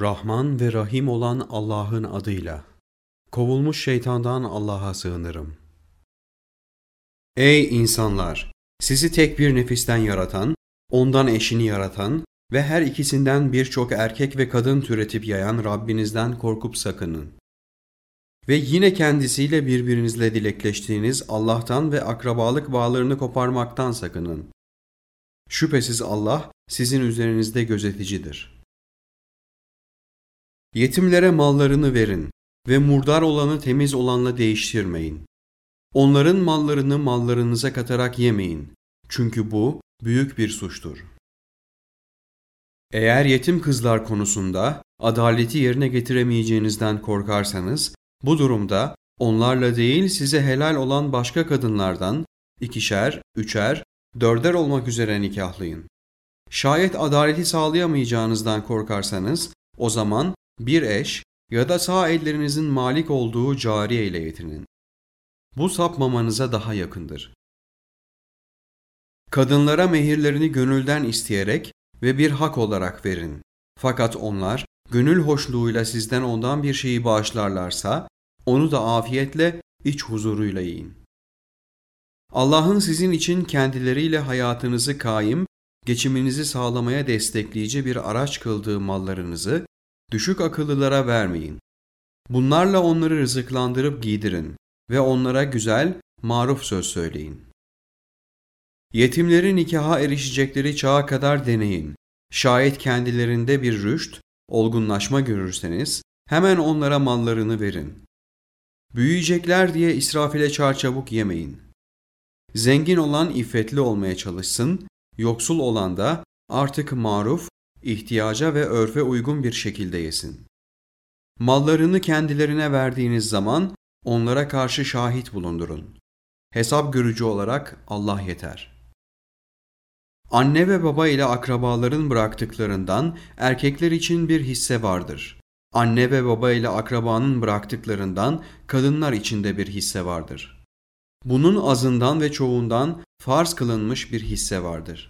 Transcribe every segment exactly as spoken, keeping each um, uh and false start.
Rahman ve Rahim olan Allah'ın adıyla. Kovulmuş şeytandan Allah'a sığınırım. Ey insanlar! Sizi tek bir nefisten yaratan, ondan eşini yaratan ve her ikisinden birçok erkek ve kadın türetip yayan Rabbinizden korkup sakının. Ve yine kendisiyle birbirinizle dilekleştiğiniz Allah'tan ve akrabalık bağlarını koparmaktan sakının. Şüphesiz Allah sizin üzerinizde gözeticidir. Yetimlere mallarını verin ve murdar olanı temiz olanla değiştirmeyin. Onların mallarını mallarınıza katarak yemeyin. Çünkü bu büyük bir suçtur. Eğer yetim kızlar konusunda adaleti yerine getiremeyeceğinizden korkarsanız, bu durumda onlarla değil size helal olan başka kadınlardan ikişer, üçer, dörder olmak üzere nikahlayın. Şayet adaleti sağlayamayacağınızdan korkarsanız, o zaman bir eş ya da sağ ellerinizin malik olduğu cariye ile yetinin. Bu sapmamanıza daha yakındır. Kadınlara mehirlerini gönülden isteyerek ve bir hak olarak verin. Fakat onlar gönül hoşluğuyla sizden ondan bir şeyi bağışlarlarsa, onu da afiyetle, iç huzuruyla yiyin. Allah'ın sizin için kendileriyle hayatınızı kaim, geçiminizi sağlamaya destekleyici bir araç kıldığı mallarınızı düşük akıllılara vermeyin. Bunlarla onları rızıklandırıp giydirin ve onlara güzel, maruf söz söyleyin. Yetimleri nikaha erişecekleri çağa kadar deneyin. Şayet kendilerinde bir rüşt, olgunlaşma görürseniz hemen onlara mallarını verin. Büyüyecekler diye israf ile çarçabuk yemeyin. Zengin olan iffetli olmaya çalışsın, yoksul olan da artık maruf, ihtiyaca ve örfe uygun bir şekilde yesin. Mallarını kendilerine verdiğiniz zaman onlara karşı şahit bulundurun. Hesap görücü olarak Allah yeter. Anne ve baba ile akrabaların bıraktıklarından erkekler için bir hisse vardır. Anne ve baba ile akrabanın bıraktıklarından kadınlar için de bir hisse vardır. Bunun azından ve çoğundan farz kılınmış bir hisse vardır.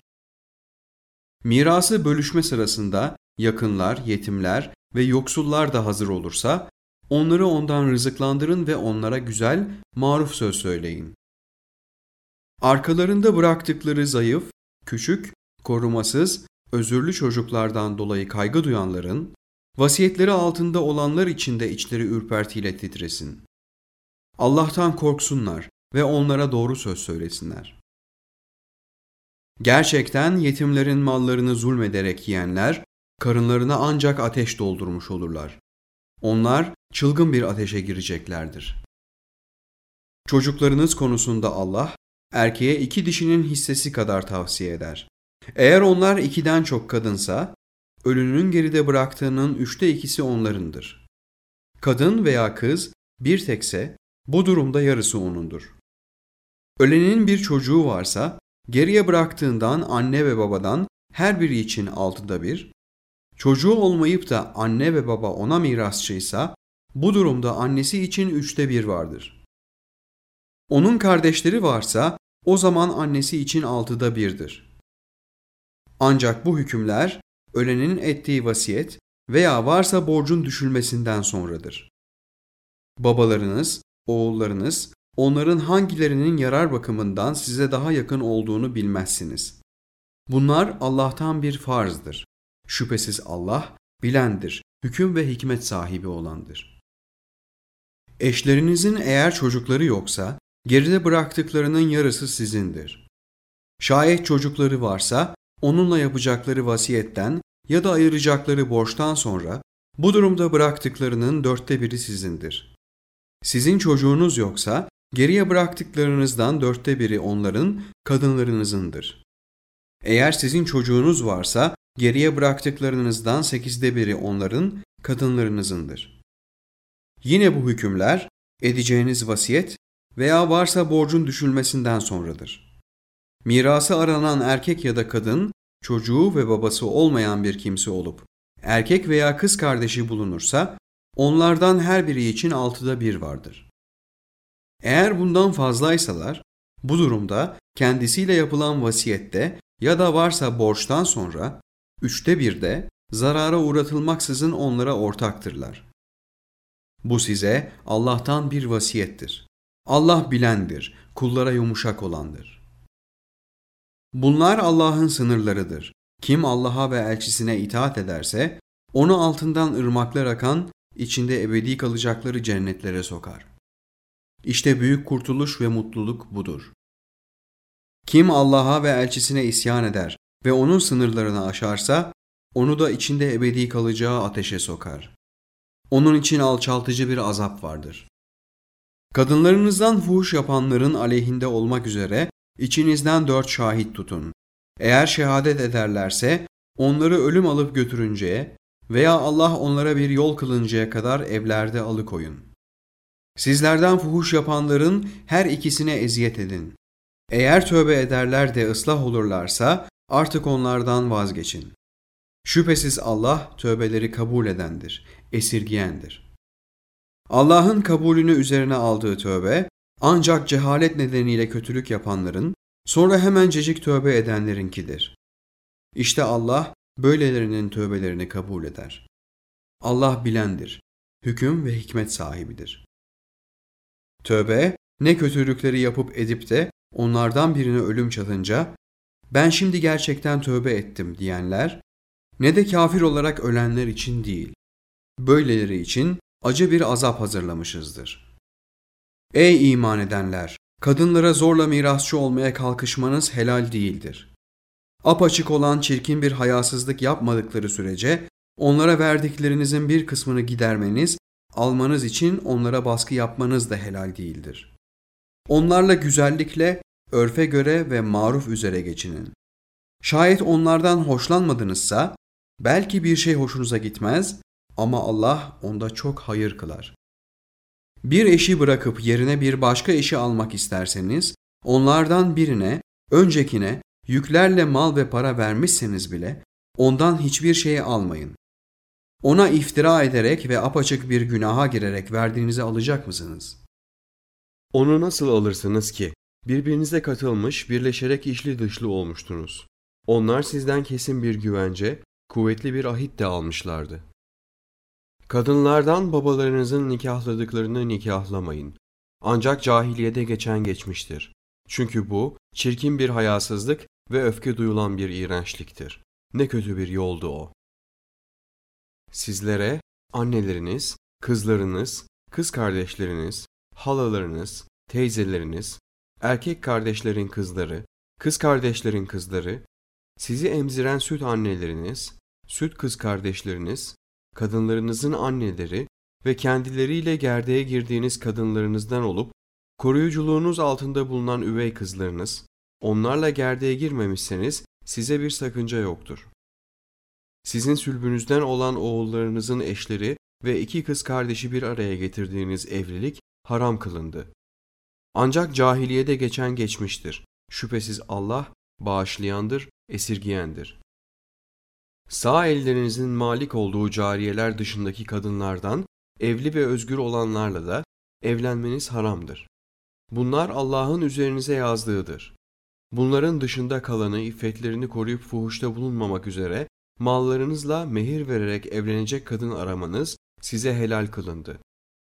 Mirası bölüşme sırasında yakınlar, yetimler ve yoksullar da hazır olursa, onları ondan rızıklandırın ve onlara güzel, maruf söz söyleyin. Arkalarında bıraktıkları zayıf, küçük, korumasız, özürlü çocuklardan dolayı kaygı duyanların, vasiyetleri altında olanlar için de içleri ürpertiyle titresin. Allah'tan korksunlar ve onlara doğru söz söylesinler. Gerçekten yetimlerin mallarını zulmederek yiyenler, karınlarına ancak ateş doldurmuş olurlar. Onlar çılgın bir ateşe gireceklerdir. Çocuklarınız konusunda Allah, erkeğe iki dişinin hissesi kadar tavsiye eder. Eğer onlar ikiden çok kadınsa, ölünün geride bıraktığının üçte ikisi onlarındır. Kadın veya kız bir tekse, bu durumda yarısı onundur. Ölenin bir çocuğu varsa, geriye bıraktığından anne ve babadan her biri için altıda bir, çocuğu olmayıp da anne ve baba ona mirasçıysa, bu durumda annesi için üçte bir vardır. Onun kardeşleri varsa, o zaman annesi için altıda birdir. Ancak bu hükümler, ölenin ettiği vasiyet veya varsa borcun düşülmesinden sonradır. Babalarınız, oğullarınız, onların hangilerinin yarar bakımından size daha yakın olduğunu bilmezsiniz. Bunlar Allah'tan bir farzdır. Şüphesiz Allah, bilendir, hüküm ve hikmet sahibi olandır. Eşlerinizin eğer çocukları yoksa, geride bıraktıklarının yarısı sizindir. Şayet çocukları varsa, onunla yapacakları vasiyetten ya da ayıracakları borçtan sonra, bu durumda bıraktıklarının dörtte biri sizindir. Sizin çocuğunuz yoksa, geriye bıraktıklarınızdan dörtte biri onların, kadınlarınızındır. Eğer sizin çocuğunuz varsa, geriye bıraktıklarınızdan sekizde biri onların, kadınlarınızındır. Yine bu hükümler, edeceğiniz vasiyet veya varsa borcun düşülmesinden sonradır. Mirası aranan erkek ya da kadın, çocuğu ve babası olmayan bir kimse olup, erkek veya kız kardeşi bulunursa, onlardan her biri için altıda bir vardır. Eğer bundan fazlaysalar, bu durumda kendisiyle yapılan vasiyette ya da varsa borçtan sonra, üçte birde zarara uğratılmaksızın onlara ortaktırlar. Bu size Allah'tan bir vasiyettir. Allah bilendir, kullara yumuşak olandır. Bunlar Allah'ın sınırlarıdır. Kim Allah'a ve elçisine itaat ederse, onu altından ırmaklar akan, içinde ebedi kalacakları cennetlere sokar. İşte büyük kurtuluş ve mutluluk budur. Kim Allah'a ve elçisine isyan eder ve onun sınırlarını aşarsa, onu da içinde ebedi kalacağı ateşe sokar. Onun için alçaltıcı bir azap vardır. Kadınlarınızdan fuhuş yapanların aleyhinde olmak üzere içinizden dört şahit tutun. Eğer şehadet ederlerse onları ölüm alıp götürünceye veya Allah onlara bir yol kılıncaya kadar evlerde alıkoyun. Sizlerden fuhuş yapanların her ikisine eziyet edin. Eğer tövbe ederler de ıslah olurlarsa artık onlardan vazgeçin. Şüphesiz Allah tövbeleri kabul edendir, esirgiyendir. Allah'ın kabulünü üzerine aldığı tövbe, ancak cehalet nedeniyle kötülük yapanların, sonra hemencecik tövbe edenlerinkidir. İşte Allah böylelerinin tövbelerini kabul eder. Allah bilendir, hüküm ve hikmet sahibidir. Tövbe, ne kötülükleri yapıp edip de onlardan birine ölüm çatınca, ben şimdi gerçekten tövbe ettim diyenler, ne de kafir olarak ölenler için değil. Böyleleri için acı bir azap hazırlamışızdır. Ey iman edenler! Kadınlara zorla mirasçı olmaya kalkışmanız helal değildir. Apaçık olan çirkin bir hayasızlık yapmadıkları sürece, onlara verdiklerinizin bir kısmını gidermeniz, almanız için onlara baskı yapmanız da helal değildir. Onlarla güzellikle, örfe göre ve maruf üzere geçinin. Şayet onlardan hoşlanmadınızsa, belki bir şey hoşunuza gitmez ama Allah onda çok hayır kılar. Bir eşi bırakıp yerine bir başka eşi almak isterseniz, onlardan birine, öncekine yüklerle mal ve para vermişseniz bile ondan hiçbir şeyi almayın. Ona iftira ederek ve apaçık bir günaha girerek verdiğinizi alacak mısınız? Onu nasıl alırsınız ki? Birbirinize katılmış, birleşerek içli dışlı olmuştunuz. Onlar sizden kesin bir güvence, kuvvetli bir ahit de almışlardı. Kadınlardan babalarınızın nikahladıklarını nikahlamayın. Ancak cahiliyede geçen geçmiştir. Çünkü bu, çirkin bir hayasızlık ve öfke duyulan bir iğrençliktir. Ne kötü bir yoldu o. Sizlere anneleriniz, kızlarınız, kız kardeşleriniz, halalarınız, teyzeleriniz, erkek kardeşlerin kızları, kız kardeşlerin kızları, sizi emziren süt anneleriniz, süt kız kardeşleriniz, kadınlarınızın anneleri ve kendileriyle gerdeğe girdiğiniz kadınlarınızdan olup, koruyuculuğunuz altında bulunan üvey kızlarınız, onlarla gerdeğe girmemişseniz size bir sakınca yoktur. Sizin sülbünüzden olan oğullarınızın eşleri ve iki kız kardeşi bir araya getirdiğiniz evlilik haram kılındı. Ancak cahiliyede geçen geçmiştir. Şüphesiz Allah bağışlayandır, esirgiyendir. Sağ ellerinizin malik olduğu cariyeler dışındaki kadınlardan evli ve özgür olanlarla da evlenmeniz haramdır. Bunlar Allah'ın üzerinize yazdığıdır. Bunların dışında kalanı iffetlerini koruyup fuhuşta bulunmamak üzere mallarınızla mehir vererek evlenecek kadın aramanız size helal kılındı.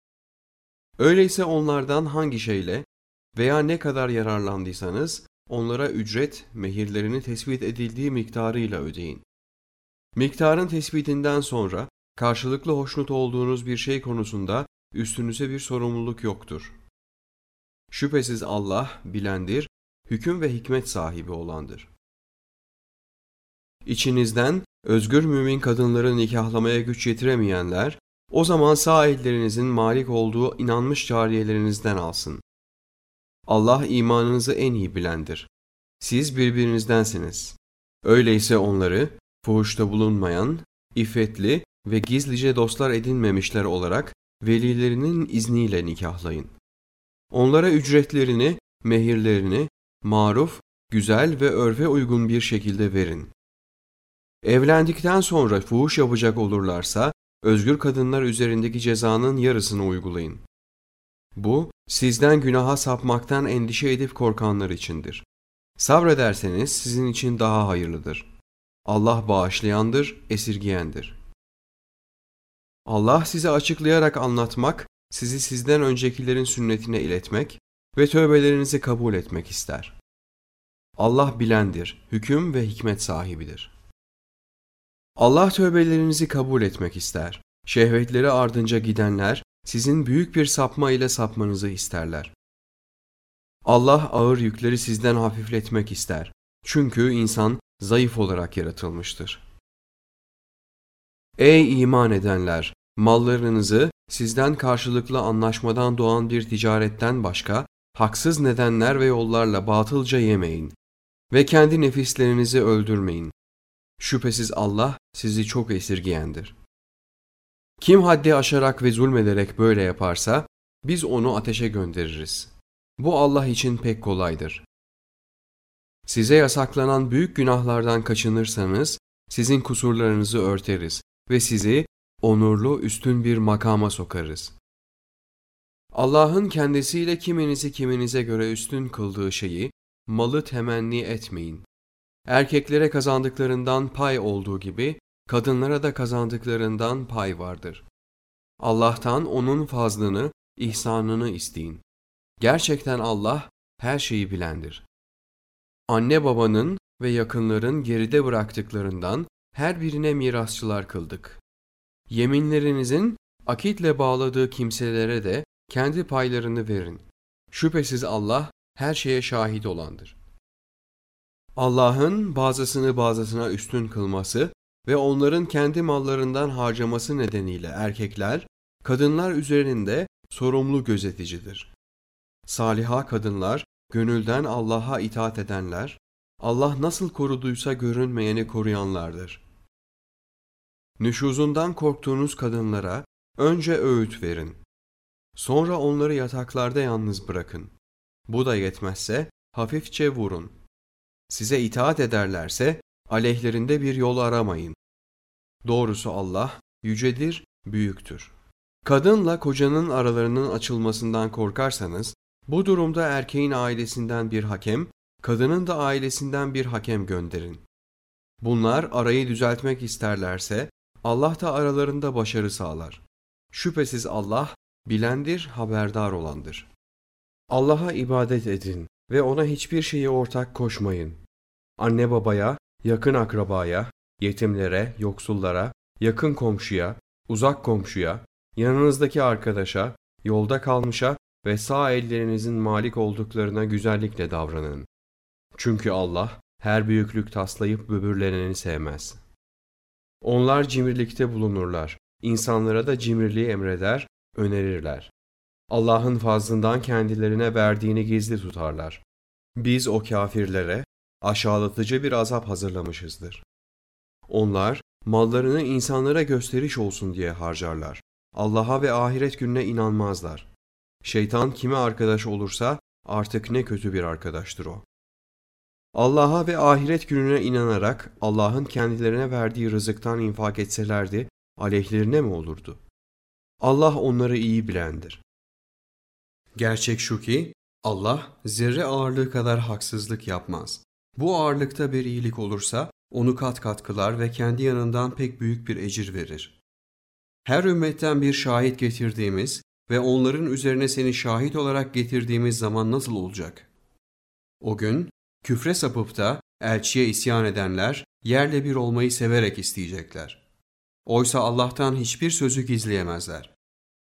Öyleyse onlardan hangi şeyle veya ne kadar yararlandıysanız onlara ücret mehirlerini tespit edildiği miktarıyla ödeyin. Miktarın tespitinden sonra karşılıklı hoşnut olduğunuz bir şey konusunda üstünüze bir sorumluluk yoktur. Şüphesiz Allah bilendir, hüküm ve hikmet sahibi olandır. İçinizden özgür mümin kadınları nikahlamaya güç yetiremeyenler, o zaman sağ ellerinizin malik olduğu inanmış cariyelerinizden alsın. Allah imanınızı en iyi bilendir. Siz birbirinizdensiniz. Öyleyse onları fuhuşta bulunmayan, iffetli ve gizlice dostlar edinmemişler olarak velilerinin izniyle nikahlayın. Onlara ücretlerini, mehirlerini maruf, güzel ve örfe uygun bir şekilde verin. Evlendikten sonra fuhuş yapacak olurlarsa, özgür kadınlar üzerindeki cezanın yarısını uygulayın. Bu, sizden günaha sapmaktan endişe edip korkanlar içindir. Sabrederseniz sizin için daha hayırlıdır. Allah bağışlayandır, esirgiyendir. Allah size açıklayarak anlatmak, sizi sizden öncekilerin sünnetine iletmek ve tövbelerinizi kabul etmek ister. Allah bilendir, hüküm ve hikmet sahibidir. Allah tövbelerinizi kabul etmek ister. Şehvetleri ardınca gidenler, sizin büyük bir sapma ile sapmanızı isterler. Allah ağır yükleri sizden hafifletmek ister. Çünkü insan zayıf olarak yaratılmıştır. Ey iman edenler! Mallarınızı sizden karşılıklı anlaşmadan doğan bir ticaretten başka, haksız nedenler ve yollarla batılca yemeyin ve kendi nefislerinizi öldürmeyin. Şüphesiz Allah sizi çok esirgiyendir. Kim haddi aşarak ve zulmederek böyle yaparsa, biz onu ateşe göndeririz. Bu Allah için pek kolaydır. Size yasaklanan büyük günahlardan kaçınırsanız, sizin kusurlarınızı örteriz ve sizi onurlu üstün bir makama sokarız. Allah'ın kendisiyle kiminizi kiminize göre üstün kıldığı şeyi, malı temenni etmeyin. Erkeklere kazandıklarından pay olduğu gibi, kadınlara da kazandıklarından pay vardır. Allah'tan onun fazlını, ihsanını isteyin. Gerçekten Allah her şeyi bilendir. Anne babanın ve yakınların geride bıraktıklarından her birine mirasçılar kıldık. Yeminlerinizin akitle bağladığı kimselere de kendi paylarını verin. Şüphesiz Allah her şeye şahit olandır. Allah'ın bazısını bazısına üstün kılması ve onların kendi mallarından harcaması nedeniyle erkekler, kadınlar üzerinde sorumlu gözeticidir. Saliha kadınlar, gönülden Allah'a itaat edenler, Allah nasıl koruduysa görünmeyeni koruyanlardır. Nüşuzundan korktuğunuz kadınlara önce öğüt verin. Sonra onları yataklarda yalnız bırakın. Bu da yetmezse hafifçe vurun. Size itaat ederlerse aleyhlerinde bir yol aramayın. Doğrusu Allah yücedir, büyüktür. Kadınla kocanın aralarının açılmasından korkarsanız, bu durumda erkeğin ailesinden bir hakem, kadının da ailesinden bir hakem gönderin. Bunlar arayı düzeltmek isterlerse, Allah da aralarında başarı sağlar. Şüphesiz Allah, bilendir, haberdar olandır. Allah'a ibadet edin ve ona hiçbir şeyi ortak koşmayın. Anne babaya, yakın akrabaya, yetimlere, yoksullara, yakın komşuya, uzak komşuya, yanınızdaki arkadaşa, yolda kalmışa ve sağ ellerinizin malik olduklarına güzellikle davranın. Çünkü Allah her büyüklük taslayıp böbürleneni sevmez. Onlar cimrilikte bulunurlar, insanlara da cimriliği emreder, önerirler. Allah'ın fazlından kendilerine verdiğini gizli tutarlar. Biz o kâfirlere aşağılatıcı bir azap hazırlamışızdır. Onlar mallarını insanlara gösteriş olsun diye harcarlar. Allah'a ve ahiret gününe inanmazlar. Şeytan kime arkadaş olursa artık ne kötü bir arkadaştır o. Allah'a ve ahiret gününe inanarak Allah'ın kendilerine verdiği rızıktan infak etselerdi, aleyhlerine mi olurdu? Allah onları iyi bilendir. Gerçek şu ki Allah zerre ağırlığı kadar haksızlık yapmaz. Bu ağırlıkta bir iyilik olursa onu kat kat kılar ve kendi yanından pek büyük bir ecir verir. Her ümmetten bir şahit getirdiğimiz ve onların üzerine seni şahit olarak getirdiğimiz zaman nasıl olacak? O gün küfre sapıp da elçiye isyan edenler yerle bir olmayı severek isteyecekler. Oysa Allah'tan hiçbir sözü gizleyemezler.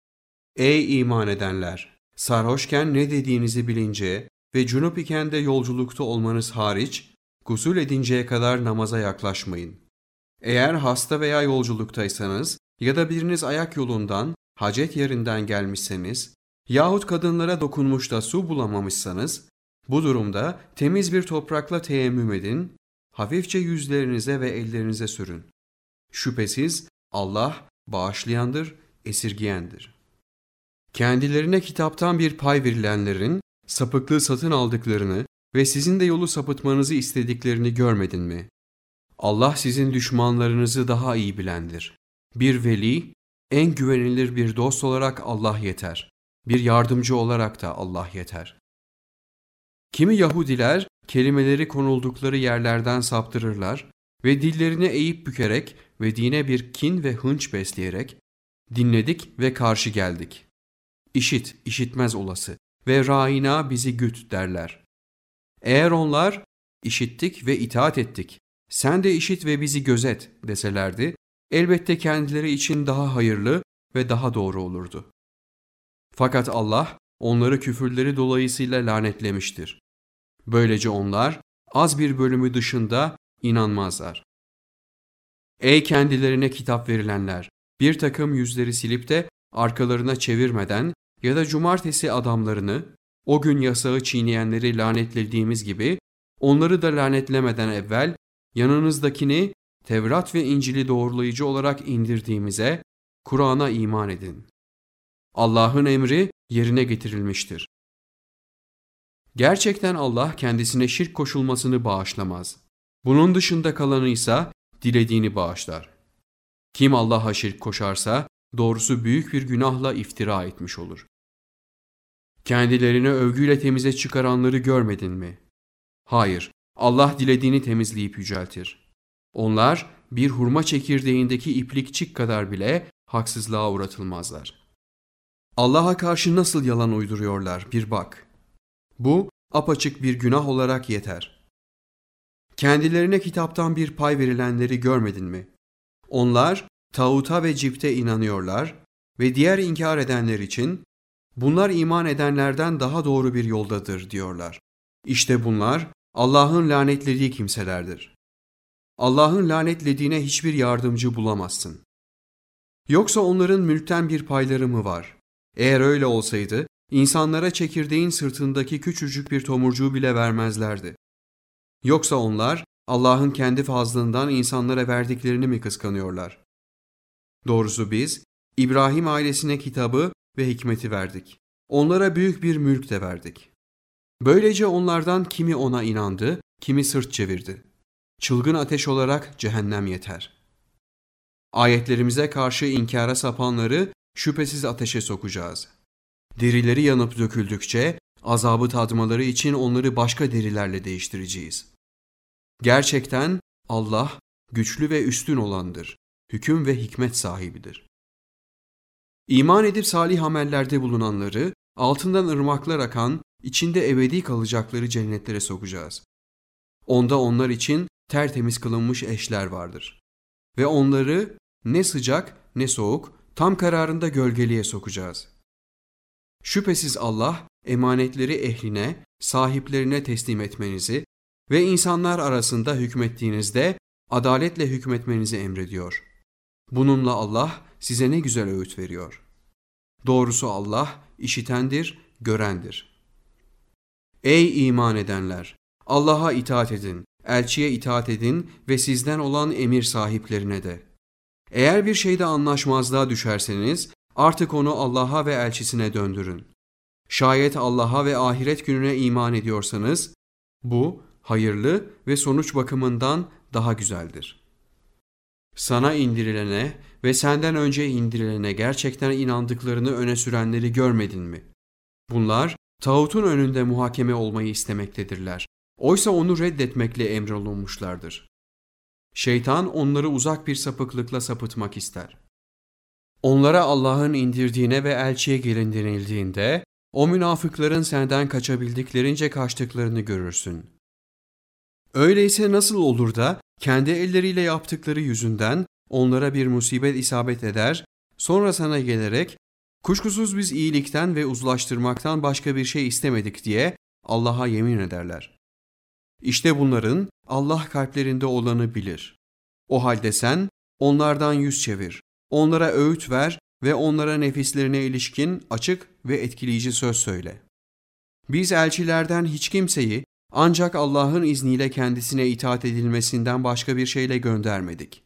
Ey iman edenler! Sarhoşken ne dediğinizi bilince ve cunup iken de yolculukta olmanız hariç, gusül edinceye kadar namaza yaklaşmayın. Eğer hasta veya yolculuktaysanız ya da biriniz ayak yolundan, hacet yerinden gelmişseniz yahut kadınlara dokunmuş da su bulamamışsanız, bu durumda temiz bir toprakla teyemmüm edin, hafifçe yüzlerinize ve ellerinize sürün. Şüphesiz Allah bağışlayandır, esirgiyendir. Kendilerine kitaptan bir pay verilenlerin sapıklığı satın aldıklarını ve sizin de yolu sapıtmanızı istediklerini görmedin mi? Allah sizin düşmanlarınızı daha iyi bilendir. Bir veli, en güvenilir bir dost olarak Allah yeter. Bir yardımcı olarak da Allah yeter. Kimi Yahudiler kelimeleri konuldukları yerlerden saptırırlar ve dillerini eğip bükerek ve dine bir kin ve hınç besleyerek, dinledik ve karşı geldik. İşit, işitmez olası ve râina bizi güt derler. Eğer onlar, işittik ve itaat ettik, sen de işit ve bizi gözet deselerdi, elbette kendileri için daha hayırlı ve daha doğru olurdu. Fakat Allah onları küfürleri dolayısıyla lanetlemiştir. Böylece onlar az bir bölümü dışında inanmazlar. Ey kendilerine kitap verilenler! Bir takım yüzleri silip de arkalarına çevirmeden ya da cumartesi adamlarını, o gün yasağı çiğneyenleri lanetlediğimiz gibi, onları da lanetlemeden evvel yanınızdakini Tevrat ve İncil'i doğrulayıcı olarak indirdiğimize, Kur'an'a iman edin. Allah'ın emri yerine getirilmiştir. Gerçekten Allah kendisine şirk koşulmasını bağışlamaz. Bunun dışında kalanı ise dilediğini bağışlar. Kim Allah'a şirk koşarsa doğrusu büyük bir günahla iftira etmiş olur. Kendilerini övgüyle temize çıkaranları görmedin mi? Hayır, Allah dilediğini temizleyip yüceltir. Onlar bir hurma çekirdeğindeki iplikçik kadar bile haksızlığa uğratılmazlar. Allah'a karşı nasıl yalan uyduruyorlar bir bak. Bu apaçık bir günah olarak yeter. Kendilerine kitaptan bir pay verilenleri görmedin mi? Onlar tağuta ve cipte inanıyorlar ve diğer inkar edenler için bunlar iman edenlerden daha doğru bir yoldadır diyorlar. İşte bunlar Allah'ın lanetlediği kimselerdir. Allah'ın lanetlediğine hiçbir yardımcı bulamazsın. Yoksa onların mülkten bir payları mı var? Eğer öyle olsaydı, insanlara çekirdeğin sırtındaki küçücük bir tomurcuğu bile vermezlerdi. Yoksa onlar Allah'ın kendi fazlından insanlara verdiklerini mi kıskanıyorlar? Doğrusu biz İbrahim ailesine kitabı ve hikmeti verdik. Onlara büyük bir mülk de verdik. Böylece onlardan kimi ona inandı, kimi sırt çevirdi. Çılgın ateş olarak cehennem yeter. Ayetlerimize karşı inkara sapanları şüphesiz ateşe sokacağız. Derileri yanıp döküldükçe azabı tadmaları için onları başka derilerle değiştireceğiz. Gerçekten Allah güçlü ve üstün olandır, hüküm ve hikmet sahibidir. İman edip salih amellerde bulunanları altından ırmaklar akan, içinde ebedi kalacakları cennetlere sokacağız. Onda onlar için tertemiz kılınmış eşler vardır. Ve onları ne sıcak ne soğuk, tam kararında gölgeliğe sokacağız. Şüphesiz Allah emanetleri ehline, sahiplerine teslim etmenizi ve insanlar arasında hükmettiğinizde adaletle hükmetmenizi emrediyor. Bununla Allah size ne güzel öğüt veriyor. Doğrusu Allah işitendir, görendir. Ey iman edenler! Allah'a itaat edin, elçiye itaat edin ve sizden olan emir sahiplerine de. Eğer bir şeyde anlaşmazlığa düşerseniz artık onu Allah'a ve elçisine döndürün. Şayet Allah'a ve ahiret gününe iman ediyorsanız bu hayırlı ve sonuç bakımından daha güzeldir. Sana indirilene ve senden önce indirilene gerçekten inandıklarını öne sürenleri görmedin mi? Bunlar tağutun önünde muhakeme olmayı istemektedirler. Oysa onu reddetmekle emrolunmuşlardır. Şeytan onları uzak bir sapıklıkla sapıtmak ister. Onlara Allah'ın indirdiğine ve elçiye gelin denildiğinde, o münafıkların senden kaçabildiklerince kaçtıklarını görürsün. Öyleyse nasıl olur da kendi elleriyle yaptıkları yüzünden onlara bir musibet isabet eder, sonra sana gelerek, kuşkusuz biz iyilikten ve uzlaştırmaktan başka bir şey istemedik diye Allah'a yemin ederler. İşte bunların Allah kalplerinde olanı bilir. O halde sen onlardan yüz çevir, onlara öğüt ver ve onlara nefislerine ilişkin açık ve etkileyici söz söyle. Biz elçilerden hiç kimseyi ancak Allah'ın izniyle kendisine itaat edilmesinden başka bir şeyle göndermedik.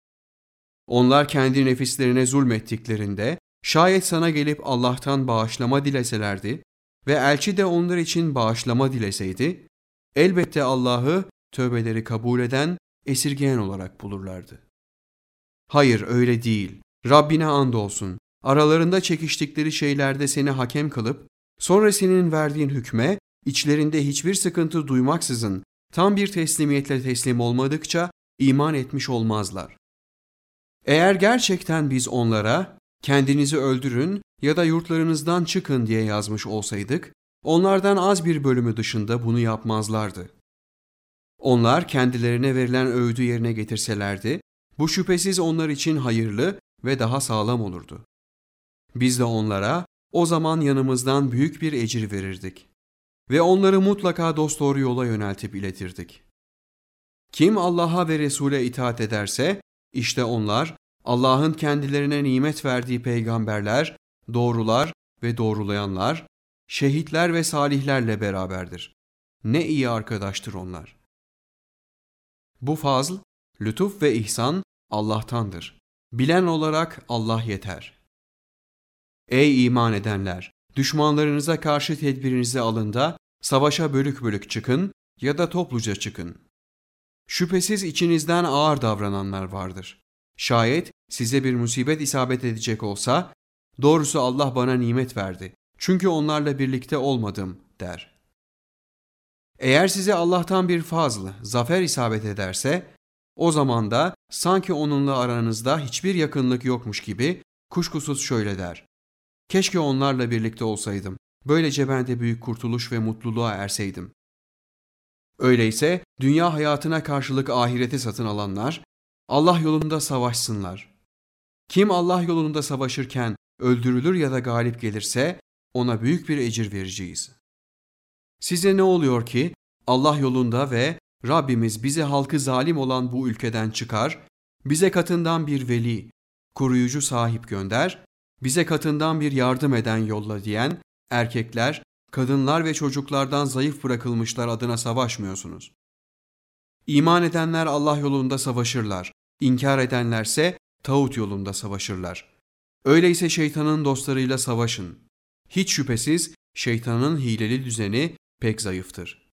Onlar kendi nefislerine zulmettiklerinde şayet sana gelip Allah'tan bağışlama dileselerdi ve elçi de onlar için bağışlama dileseydi, elbette Allah'ı tövbeleri kabul eden, esirgeyen olarak bulurlardı. Hayır öyle değil. Rabbine andolsun. Aralarında çekiştikleri şeylerde seni hakem kılıp, sonra senin verdiğin hükme, içlerinde hiçbir sıkıntı duymaksızın tam bir teslimiyetle teslim olmadıkça iman etmiş olmazlar. Eğer gerçekten biz onlara kendinizi öldürün ya da yurtlarınızdan çıkın diye yazmış olsaydık, onlardan az bir bölümü dışında bunu yapmazlardı. Onlar kendilerine verilen öğüdü yerine getirselerdi, bu şüphesiz onlar için hayırlı ve daha sağlam olurdu. Biz de onlara o zaman yanımızdan büyük bir ecir verirdik ve onları mutlaka dosdoğru yola yöneltip iletirdik. Kim Allah'a ve Resul'e itaat ederse, işte onlar Allah'ın kendilerine nimet verdiği peygamberler, doğrular ve doğrulayanlar, şehitler ve salihlerle beraberdir. Ne iyi arkadaştır onlar. Bu fazl, lütuf ve ihsan Allah'tandır. Bilen olarak Allah yeter. Ey iman edenler! Düşmanlarınıza karşı tedbirinizi alın da savaşa bölük bölük çıkın ya da topluca çıkın. Şüphesiz içinizden ağır davrananlar vardır. Şayet size bir musibet isabet edecek olsa, doğrusu Allah bana nimet verdi, çünkü onlarla birlikte olmadım der. Eğer size Allah'tan bir fazl, zafer isabet ederse, o zaman da sanki onunla aranızda hiçbir yakınlık yokmuş gibi kuşkusuz şöyle der: keşke onlarla birlikte olsaydım, böylece ben de büyük kurtuluş ve mutluluğa erseydim. Öyleyse dünya hayatına karşılık ahireti satın alanlar, Allah yolunda savaşsınlar. Kim Allah yolunda savaşırken öldürülür ya da galip gelirse, ona büyük bir ecir vereceğiz. Size ne oluyor ki Allah yolunda ve Rabbimiz bize halkı zalim olan bu ülkeden çıkar, bize katından bir veli, koruyucu sahip gönder, bize katından bir yardım eden yolla diyen erkekler, kadınlar ve çocuklardan zayıf bırakılmışlar adına savaşmıyorsunuz. İman edenler Allah yolunda savaşırlar, inkar edenlerse tağut yolunda savaşırlar. Öyleyse şeytanın dostlarıyla savaşın. Hiç şüphesiz şeytanın hileli düzeni pek zayıftır.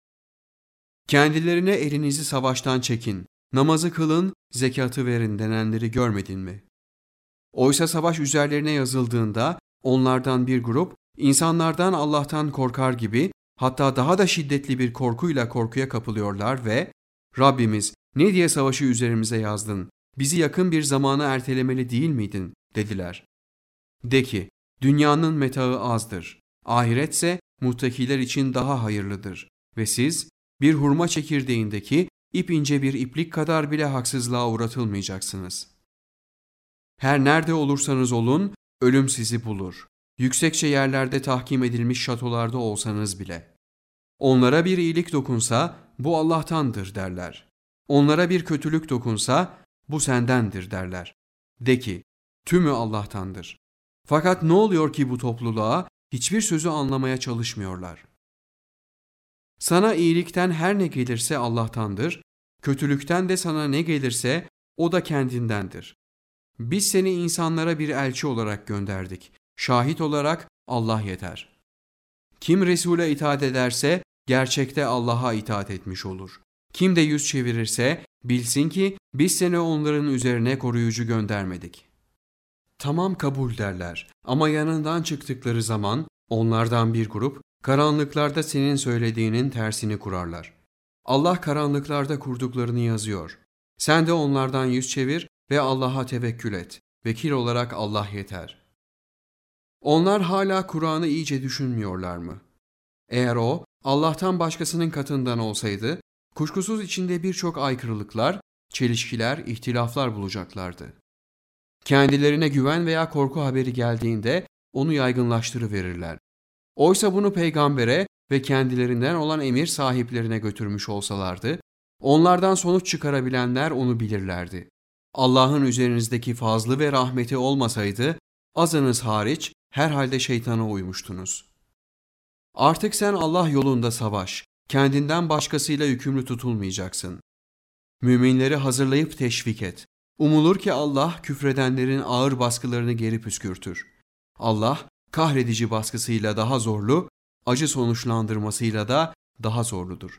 Kendilerine elinizi savaştan çekin, namazı kılın, zekatı verin denenleri görmedin mi? Oysa savaş üzerlerine yazıldığında onlardan bir grup, insanlardan Allah'tan korkar gibi, hatta daha da şiddetli bir korkuyla korkuya kapılıyorlar ve Rabbimiz ne diye savaşı üzerimize yazdın, bizi yakın bir zamana ertelemeli değil miydin dediler. De ki, dünyanın metaı azdır, ahiretse muttakiler için daha hayırlıdır ve siz bir hurma çekirdeğindeki ip ince bir iplik kadar bile haksızlığa uğratılmayacaksınız. Her nerede olursanız olun, ölüm sizi bulur. Yüksekçe yerlerde tahkim edilmiş şatolarda olsanız bile. Onlara bir iyilik dokunsa, bu Allah'tandır derler. Onlara bir kötülük dokunsa, bu sendendir derler. De ki, tümü Allah'tandır. Fakat ne oluyor ki bu topluluğa hiçbir sözü anlamaya çalışmıyorlar. Sana iyilikten her ne gelirse Allah'tandır, kötülükten de sana ne gelirse o da kendindendir. Biz seni insanlara bir elçi olarak gönderdik. Şahit olarak Allah yeter. Kim Resul'e itaat ederse gerçekte Allah'a itaat etmiş olur. Kim de yüz çevirirse bilsin ki biz seni onların üzerine koruyucu göndermedik. Tamam kabul derler ama yanından çıktıkları zaman onlardan bir grup karanlıklarda senin söylediğinin tersini kurarlar. Allah karanlıklarda kurduklarını yazıyor. Sen de onlardan yüz çevir ve Allah'a tevekkül et. Vekil olarak Allah yeter. Onlar hala Kur'an'ı iyice düşünmüyorlar mı? Eğer o Allah'tan başkasının katından olsaydı, kuşkusuz içinde birçok aykırılıklar, çelişkiler, ihtilaflar bulacaklardı. Kendilerine güven veya korku haberi geldiğinde onu yaygınlaştırıverirler. Oysa bunu peygambere ve kendilerinden olan emir sahiplerine götürmüş olsalardı, onlardan sonuç çıkarabilenler onu bilirlerdi. Allah'ın üzerinizdeki fazlı ve rahmeti olmasaydı, azınız hariç herhalde şeytana uymuştunuz. Artık sen Allah yolunda savaş, kendinden başkasıyla yükümlü tutulmayacaksın. Müminleri hazırlayıp teşvik et. Umulur ki Allah küfredenlerin ağır baskılarını geri püskürtür. Allah kahredici baskısıyla daha zorlu, acı sonuçlandırmasıyla da daha zorludur.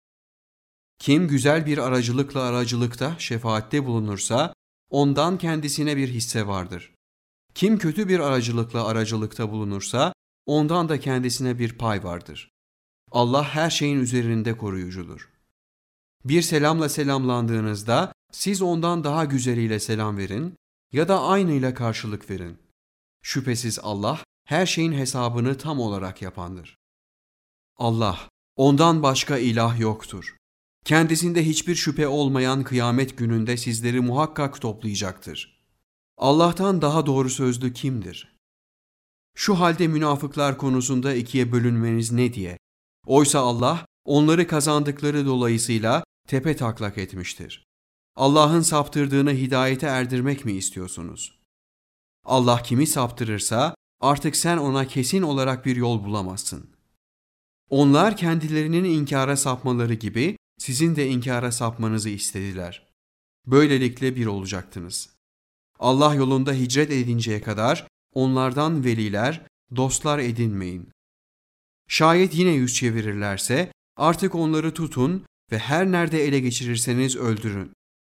Kim güzel bir aracılıkla aracılıkta, şefaatte bulunursa, ondan kendisine bir hisse vardır. Kim kötü bir aracılıkla aracılıkta bulunursa, ondan da kendisine bir pay vardır. Allah her şeyin üzerinde koruyucudur. Bir selamla selamlandığınızda siz ondan daha güzeliyle selam verin ya da aynıyla karşılık verin. Şüphesiz Allah her şeyin hesabını tam olarak yapandır. Allah, ondan başka ilah yoktur. Kendisinde hiçbir şüphe olmayan kıyamet gününde sizleri muhakkak toplayacaktır. Allah'tan daha doğru sözlü kimdir? Şu halde münafıklar konusunda ikiye bölünmeniz ne diye? Oysa Allah onları kazandıkları dolayısıyla tepe taklak etmiştir. Allah'ın saptırdığını hidayete erdirmek mi istiyorsunuz? Allah kimi saptırırsa artık sen ona kesin olarak bir yol bulamazsın. Onlar kendilerinin inkara sapmaları gibi sizin de inkara sapmanızı istediler. Böylelikle bir olacaktınız. Allah yolunda hicret edinceye kadar onlardan veliler, dostlar edinmeyin. Şayet yine yüz çevirirlerse artık onları tutun ve her nerede ele geçirirseniz öldürün.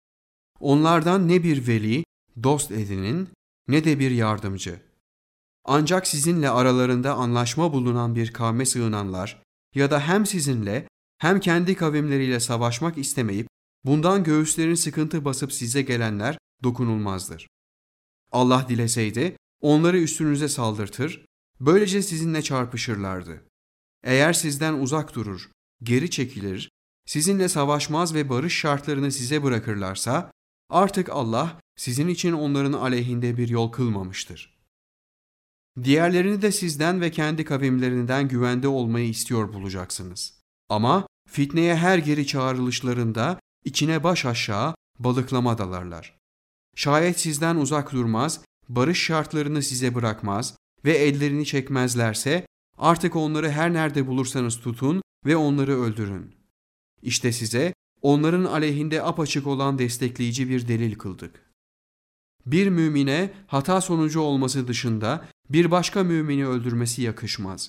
Onlardan ne bir veli, dost edinin ne de bir yardımcı. Ancak sizinle aralarında anlaşma bulunan bir kavme sığınanlar ya da hem sizinle hem kendi kavimleriyle savaşmak istemeyip bundan göğüslerini sıkıntı basıp size gelenler dokunulmazdır. Allah dileseydi onları üstünüze saldırtır, böylece sizinle çarpışırlardı. Eğer sizden uzak durur, geri çekilir, sizinle savaşmaz ve barış şartlarını size bırakırlarsa, artık Allah sizin için onların aleyhinde bir yol kılmamıştır. Diğerlerini de sizden ve kendi kavimlerinden güvende olmayı istiyor bulacaksınız. Ama fitneye her geri çağrılışlarında içine baş aşağı balıklama dalarlar. Şayet sizden uzak durmaz, barış şartlarını size bırakmaz ve ellerini çekmezlerse, artık onları her nerede bulursanız tutun ve onları öldürün. İşte size onların aleyhinde apaçık olan destekleyici bir delil kıldık. Bir mümine hata sonucu olması dışında bir başka mümini öldürmesi yakışmaz.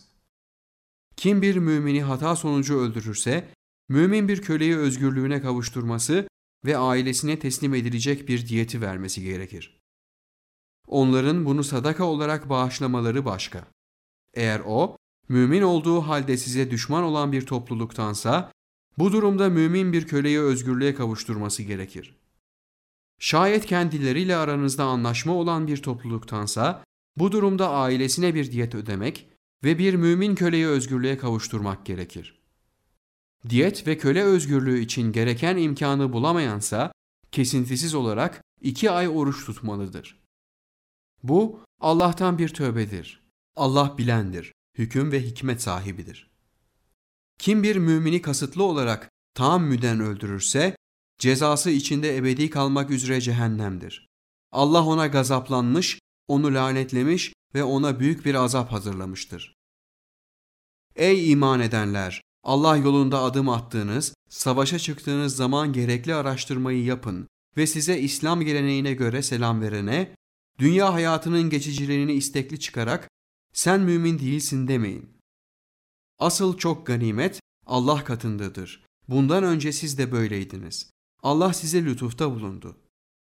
Kim bir mümini hata sonucu öldürürse, mümin bir köleyi özgürlüğüne kavuşturması ve ailesine teslim edilecek bir diyeti vermesi gerekir. Onların bunu sadaka olarak bağışlamaları başka. Eğer o, mümin olduğu halde size düşman olan bir topluluktansa, bu durumda mümin bir köleyi özgürlüğe kavuşturması gerekir. Şayet kendileriyle aranızda anlaşma olan bir topluluktansa, bu durumda ailesine bir diyet ödemek ve bir mümin köleyi özgürlüğe kavuşturmak gerekir. Diyet ve köle özgürlüğü için gereken imkanı bulamayansa, kesintisiz olarak iki ay oruç tutmalıdır. Bu, Allah'tan bir tövbedir. Allah bilendir, hüküm ve hikmet sahibidir. Kim bir mümini kasıtlı olarak taammüden öldürürse, cezası içinde ebedi kalmak üzere cehennemdir. Allah ona gazaplanmış, onu lanetlemiş ve ona büyük bir azap hazırlamıştır. Ey iman edenler! Allah yolunda adım attığınız, savaşa çıktığınız zaman gerekli araştırmayı yapın ve size İslam geleneğine göre selam verene, dünya hayatının geçiciliğini istekli çıkarak, sen mümin değilsin demeyin. Asıl çok ganimet Allah katındadır. Bundan önce siz de böyleydiniz. Allah size lütufta bulundu.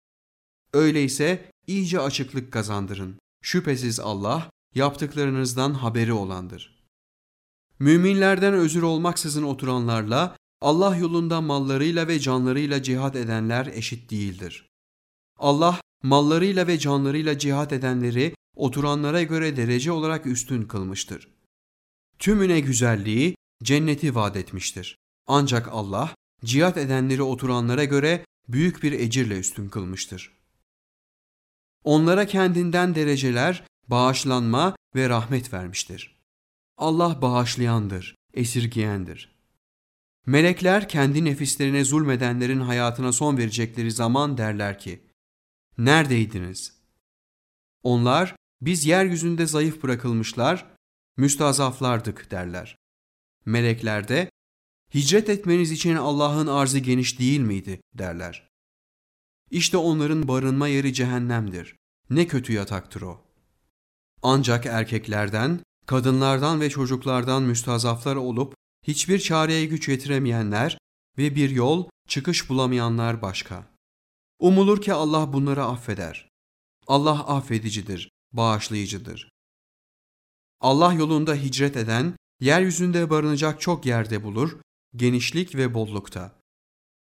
Öyleyse iyice açıklık kazandırın. Şüphesiz Allah yaptıklarınızdan haberi olandır. Müminlerden özür olmaksızın oturanlarla Allah yolunda mallarıyla ve canlarıyla cihat edenler eşit değildir. Allah mallarıyla ve canlarıyla cihat edenleri oturanlara göre derece olarak üstün kılmıştır. Tümüne güzelliği, cenneti vaat etmiştir. Ancak Allah cihat edenleri oturanlara göre büyük bir ecirle üstün kılmıştır. Onlara kendinden dereceler, bağışlanma ve rahmet vermiştir. Allah bağışlayandır, esirgeyendir. Melekler kendi nefislerine zulmedenlerin hayatına son verecekleri zaman derler ki, neredeydiniz? Onlar, biz yeryüzünde zayıf bırakılmışlar, müstazaflardık derler. Melekler de, hicret etmeniz için Allah'ın arzı geniş değil miydi derler. İşte onların barınma yeri cehennemdir. Ne kötü yataktır o. Ancak erkeklerden, kadınlardan ve çocuklardan müstazaflar olup hiçbir çareye güç yetiremeyenler ve bir yol, çıkış bulamayanlar başka. Umulur ki Allah bunları affeder. Allah affedicidir, bağışlayıcıdır. Allah yolunda hicret eden, yeryüzünde barınacak çok yerde bulur, genişlik ve bollukta.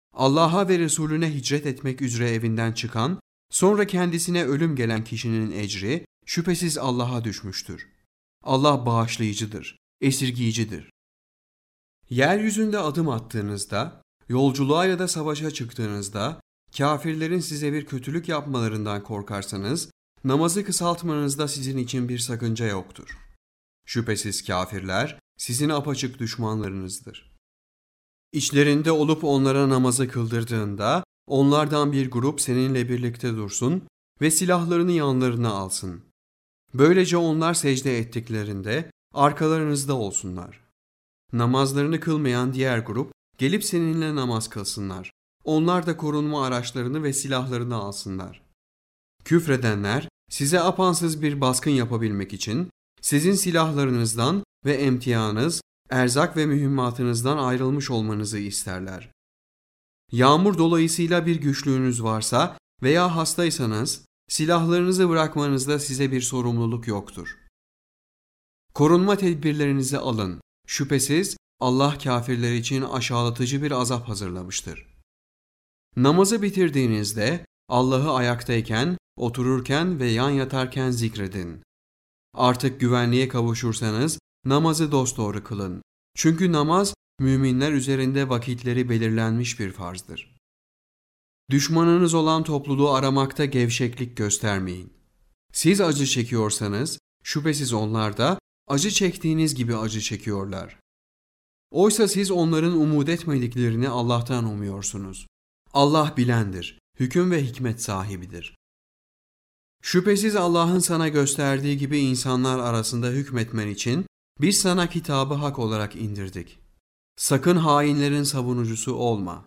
Allah'a ve Resulüne hicret etmek üzere evinden çıkan, sonra kendisine ölüm gelen kişinin ecri şüphesiz Allah'a düşmüştür. Allah bağışlayıcıdır, esirgiyicidir. Yeryüzünde adım attığınızda, yolculuğa ya da savaşa çıktığınızda, kâfirlerin size bir kötülük yapmalarından korkarsanız, namazı kısaltmanızda sizin için bir sakınca yoktur. Şüphesiz kâfirler sizin apaçık düşmanlarınızdır. İçlerinde olup onlara namazı kıldırdığında, onlardan bir grup seninle birlikte dursun ve silahlarını yanlarına alsın. Böylece onlar secde ettiklerinde arkalarınızda olsunlar. Namazlarını kılmayan diğer grup gelip seninle namaz kılsınlar. Onlar da korunma araçlarını ve silahlarını alsınlar. Küfredenler size apansız bir baskın yapabilmek için sizin silahlarınızdan ve emtianız, erzak ve mühimmatınızdan ayrılmış olmanızı isterler. Yağmur dolayısıyla bir güçlüğünüz varsa veya hastaysanız silahlarınızı bırakmanızda size bir sorumluluk yoktur. Korunma tedbirlerinizi alın. Şüphesiz Allah kâfirler için aşağılatıcı bir azap hazırlamıştır. Namazı bitirdiğinizde Allah'ı ayaktayken, otururken ve yan yatarken zikredin. Artık güvenliğe kavuşursanız namazı dosdoğru kılın. Çünkü namaz müminler üzerinde vakitleri belirlenmiş bir farzdır. Düşmanınız olan topluluğu aramakta gevşeklik göstermeyin. Siz acı çekiyorsanız şüphesiz onlar da acı çektiğiniz gibi acı çekiyorlar. Oysa siz onların umut etmediklerini Allah'tan umuyorsunuz. Allah bilendir, hüküm ve hikmet sahibidir. Şüphesiz Allah'ın sana gösterdiği gibi insanlar arasında hükmetmen için biz sana kitabı hak olarak indirdik. Sakın hainlerin savunucusu olma.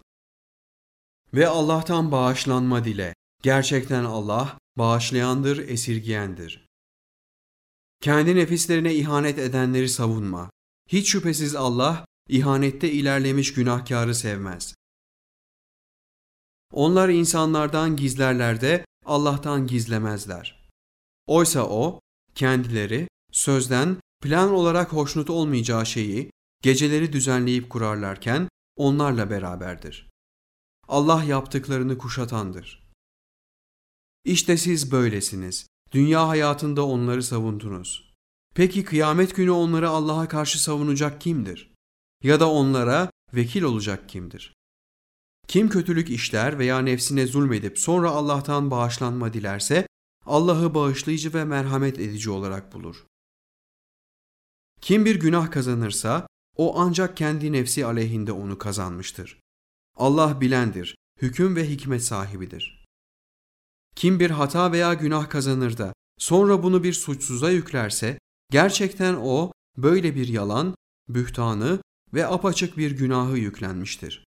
Ve Allah'tan bağışlanma dile. Gerçekten Allah bağışlayandır, esirgiyendir. Kendi nefislerine ihanet edenleri savunma. Hiç şüphesiz Allah ihanette ilerlemiş günahkarı sevmez. Onlar insanlardan gizlerler de Allah'tan gizlemezler. Oysa O, kendileri sözden plan olarak hoşnut olmayacağı şeyi geceleri düzenleyip kurarlarken onlarla beraberdir. Allah yaptıklarını kuşatandır. İşte siz böylesiniz. Dünya hayatında onları savundunuz. Peki kıyamet günü onları Allah'a karşı savunacak kimdir? Ya da onlara vekil olacak kimdir? Kim kötülük işler veya nefsine zulmedip sonra Allah'tan bağışlanma dilerse, Allah'ı bağışlayıcı ve merhamet edici olarak bulur. Kim bir günah kazanırsa, o ancak kendi nefsi aleyhinde onu kazanmıştır. Allah bilendir, hüküm ve hikmet sahibidir. Kim bir hata veya günah kazanır da sonra bunu bir suçsuza yüklerse, gerçekten o böyle bir yalan, bühtanı ve apaçık bir günahı yüklenmiştir.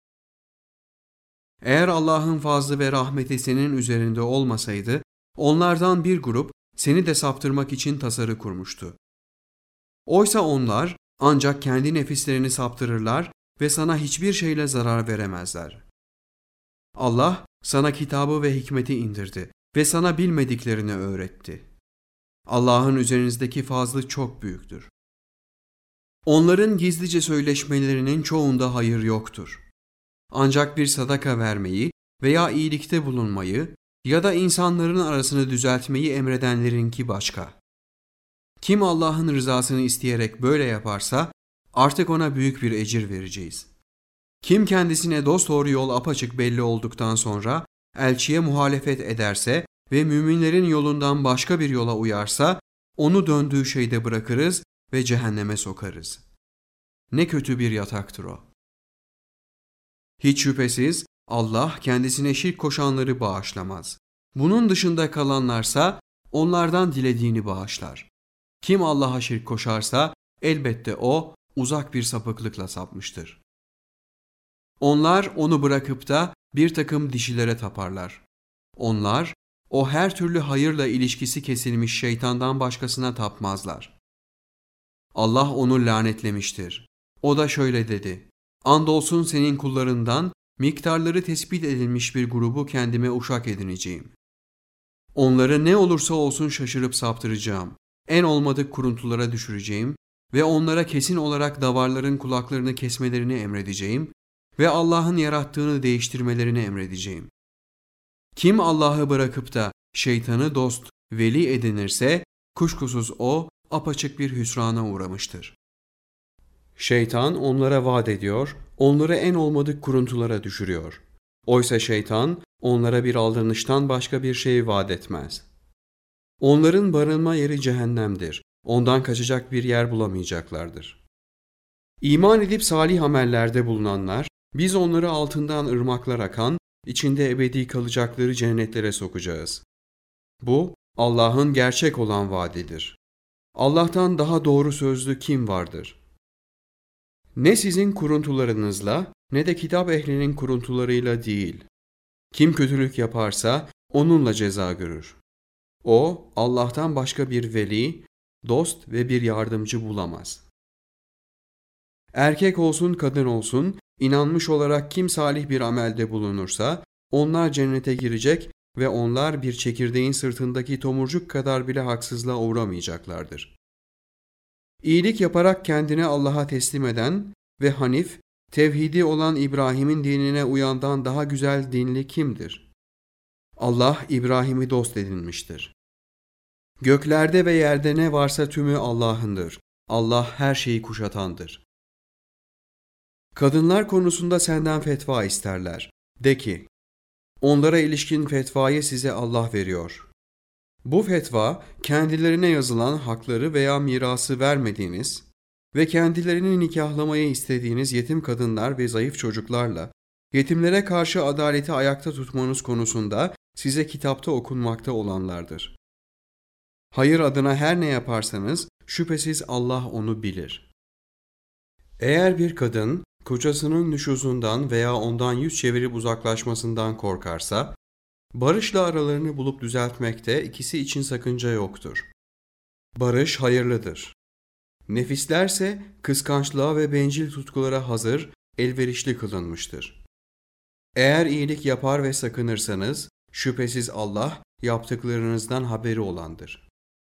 Eğer Allah'ın fazlı ve rahmeti senin üzerinde olmasaydı, onlardan bir grup seni de saptırmak için tasarı kurmuştu. Oysa onlar ancak kendi nefislerini saptırırlar ve sana hiçbir şeyle zarar veremezler. Allah sana kitabı ve hikmeti indirdi ve sana bilmediklerini öğretti. Allah'ın üzerinizdeki fazlı çok büyüktür. Onların gizlice söyleşmelerinin çoğunda hayır yoktur. Ancak bir sadaka vermeyi veya iyilikte bulunmayı ya da insanların arasını düzeltmeyi emredenlerinki başka. Kim Allah'ın rızasını isteyerek böyle yaparsa artık ona büyük bir ecir vereceğiz. Kim kendisine dosdoğru yol apaçık belli olduktan sonra elçiye muhalefet ederse ve müminlerin yolundan başka bir yola uyarsa onu döndüğü şeyde bırakırız ve cehenneme sokarız. Ne kötü bir yataktır o. Hiç şüphesiz Allah kendisine şirk koşanları bağışlamaz. Bunun dışında kalanlarsa onlardan dilediğini bağışlar. Kim Allah'a şirk koşarsa elbette o uzak bir sapıklıkla sapmıştır. Onlar onu bırakıp da bir takım dişilere taparlar. Onlar o her türlü hayırla ilişkisi kesilmiş şeytandan başkasına tapmazlar. Allah onu lanetlemiştir. O da şöyle dedi: Andolsun senin kullarından miktarları tespit edilmiş bir grubu kendime uşak edineceğim. Onları ne olursa olsun şaşırıp saptıracağım. En olmadık kuruntulara düşüreceğim ve onlara kesin olarak davarların kulaklarını kesmelerini emredeceğim ve Allah'ın yarattığını değiştirmelerini emredeceğim. Kim Allah'ı bırakıp da şeytanı dost, veli edinirse, kuşkusuz o apaçık bir hüsrana uğramıştır. Şeytan onlara vaat ediyor, onları en olmadık kuruntulara düşürüyor. Oysa şeytan onlara bir aldanıştan başka bir şey vaat etmez. Onların barınma yeri cehennemdir. Ondan kaçacak bir yer bulamayacaklardır. İman edip salih amellerde bulunanlar, biz onları altından ırmaklar akan, içinde ebedi kalacakları cennetlere sokacağız. Bu, Allah'ın gerçek olan vaadidir. Allah'tan daha doğru sözlü kim vardır? Ne sizin kuruntularınızla, ne de kitap ehlinin kuruntularıyla değil. Kim kötülük yaparsa, onunla ceza görür. O, Allah'tan başka bir veli, dost ve bir yardımcı bulamaz. Erkek olsun, kadın olsun, inanmış olarak kim salih bir amelde bulunursa, onlar cennete girecek ve onlar bir çekirdeğin sırtındaki tomurcuk kadar bile haksızlığa uğramayacaklardır. İyilik yaparak kendini Allah'a teslim eden ve hanif, tevhidi olan İbrahim'in dinine uyandan daha güzel dinli kimdir? Allah İbrahim'i dost edinmiştir. Göklerde ve yerde ne varsa tümü Allah'ındır. Allah her şeyi kuşatandır. Kadınlar konusunda senden fetva isterler. De ki, onlara ilişkin fetvayı size Allah veriyor. Bu fetva, kendilerine yazılan hakları veya mirası vermediğiniz ve kendilerini nikahlamayı istediğiniz yetim kadınlar ve zayıf çocuklarla, yetimlere karşı adaleti ayakta tutmanız konusunda size kitapta okunmakta olanlardır. Hayır adına her ne yaparsanız, şüphesiz Allah onu bilir. Eğer bir kadın, kocasının nüşuzundan veya ondan yüz çevirip uzaklaşmasından korkarsa, barışla aralarını bulup düzeltmekte ikisi için sakınca yoktur. Barış hayırlıdır. Nefislerse kıskançlığa ve bencil tutkulara hazır, elverişli kılınmıştır. Eğer iyilik yapar ve sakınırsanız, şüphesiz Allah yaptıklarınızdan haberi olandır.